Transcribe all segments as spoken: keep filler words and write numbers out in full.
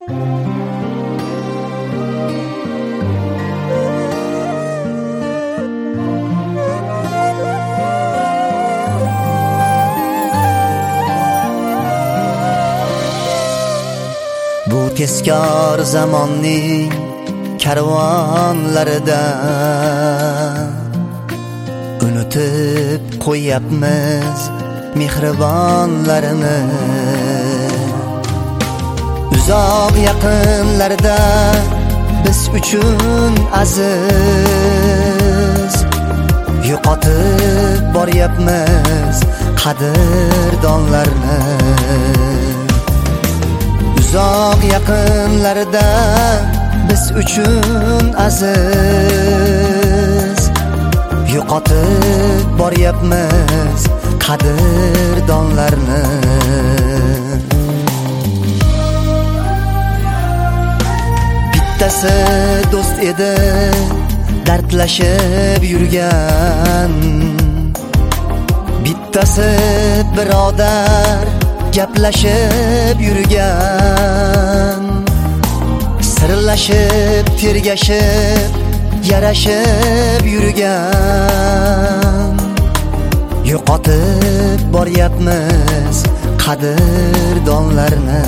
Bu tezkor zamonning karvonlarida unutib qo'yapmiz mehribonlarini. Uzoq yaqinlarda biz uchun aziz, yo'qotib boryapmiz qadrdonlarni. Uzoq yaqinlarda biz uchun aziz, yo'qotib boryapmiz qadrdonlarni. Bittasi do'st edi, dardlashib yurgan. Bittasi birodar, gaplashib yurgan. Sirlashib, tergashib, yarashib yurgan. Yo'qotib boryapmiz qadrdonlarni.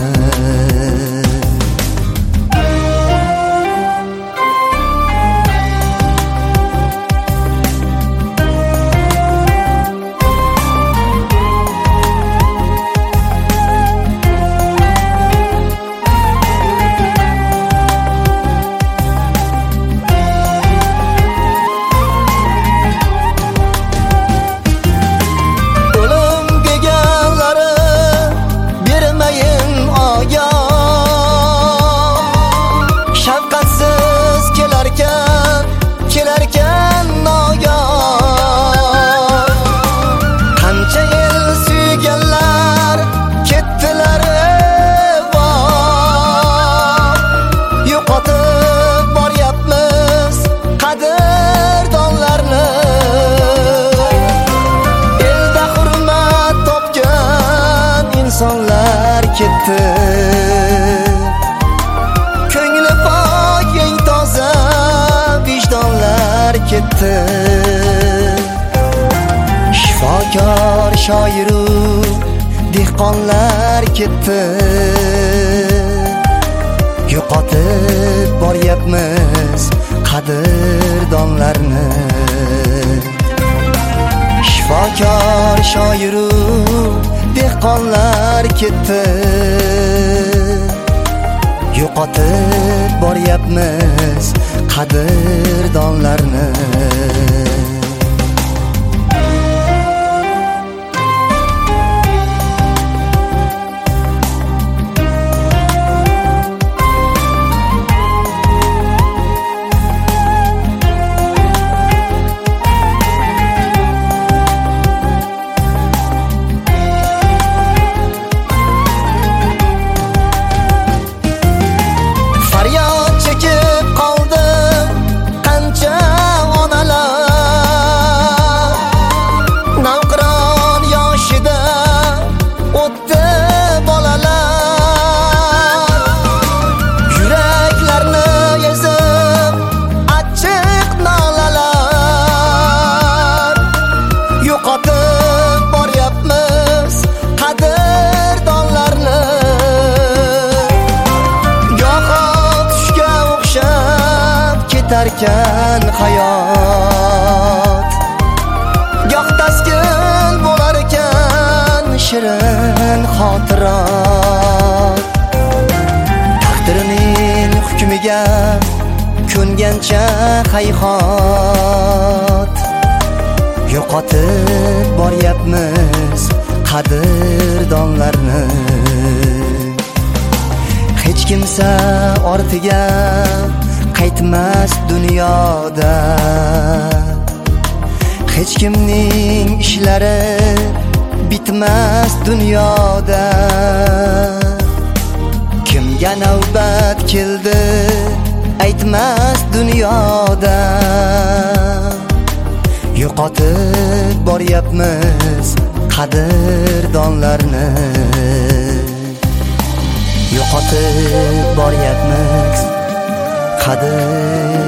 İnsanlar ketdi, ko'ngli pok eng toza vijdonlar ketdi. Shifokor, shoiru dehqonlar ketdi. Yo'qotib boryapmiz qadrdonlarni. Shifokor, shoiru dehqonlar ketdi. Yo'qotib boryapmiz qadrdonlarni. Ketarkan hayot, goh taskin bo'larkan shirin xotirot. Taqdirining hukmiga ko'ngancha hayhot. Yo'qotib boryapmiz qadrdonlarni. Hech kimsa ortiga qaytmas dunyoda. Hech kimning ishlari bitmas dunyoda. Kimga navbat keldi aytmas dunyoda. Yo'qotib boryapmiz qadrdonlarni. yo'qotib boryapmiz qadr